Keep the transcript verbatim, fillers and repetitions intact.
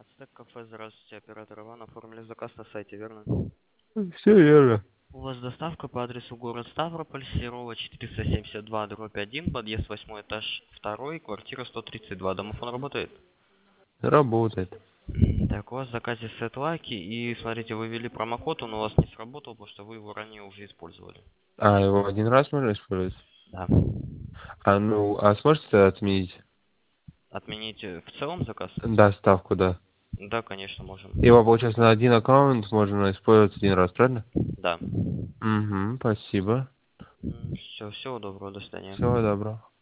Ацтек кафе, здравствуйте, оператор Иван, оформили заказ на сайте, верно? Все верно. У вас доставка по адресу город Ставрополь, Серова четыреста семьдесят два, дробь один, подъезд восьмой этаж второй, квартира сто тридцать два. Домофон работает? Работает. М, Так, у вас в заказе сет-лайки, и смотрите, вы ввели промокод, он у вас не сработал, потому что вы его ранее уже использовали. А, его один раз можно использовать? Да. А ну, а сможете отменить Отмените в целом заказ? доставку, да? Да, конечно, можем. Его, получается, на один аккаунт можно использовать один раз, правильно? Да. Угу, спасибо. Все, всего доброго, до свидания. Всего доброго.